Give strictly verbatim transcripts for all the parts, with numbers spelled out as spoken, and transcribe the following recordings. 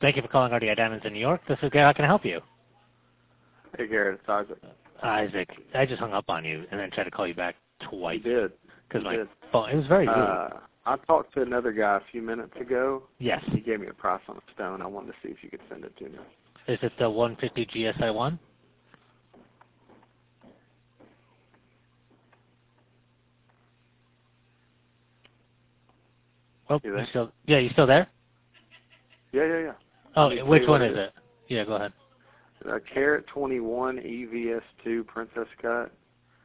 Thank you for calling R D I Diamonds in New York. This is Gary. How can I help you? Hey, Garrett, it's Isaac. Isaac, I just hung up on you and then tried to call you back twice. You did. Because my did. phone, it was very rude. Uh, I talked to another guy a few minutes ago. Yes. He gave me a price on a stone. I wanted to see if you could send it to me. Is it the one fifty G S I one? Oh, You you there? still, yeah, you still there? Yeah, yeah, yeah. Oh, Let me which tell you one what is it? Yeah, go ahead. A Carat twenty-one E V S two Princess Cut.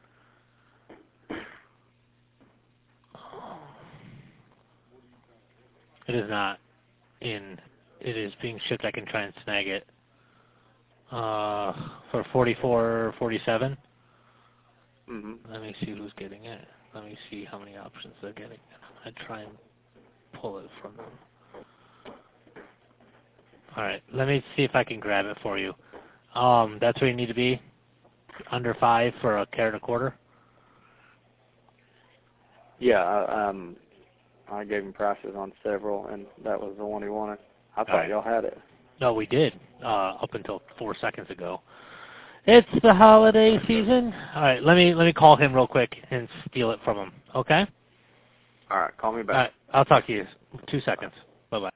It is not in. It is being shipped. I can try and snag it. Uh, for forty-four forty-seven. Mm-hmm. Let me see who's getting it. Let me see how many options they're getting. I try and pull it from them. All right, let me see if I can grab it for you. Um, that's where you need to be. Under five for a carat and a quarter. Yeah, I, um, I gave him prices on several, and that was the one he wanted. I thought right. y'all had it. No, we did. Uh, up until four seconds ago. It's the holiday season. All right, let me let me call him real quick and steal it from him. Okay. All right, call me back. All right, I'll talk to you. Two seconds. Bye bye.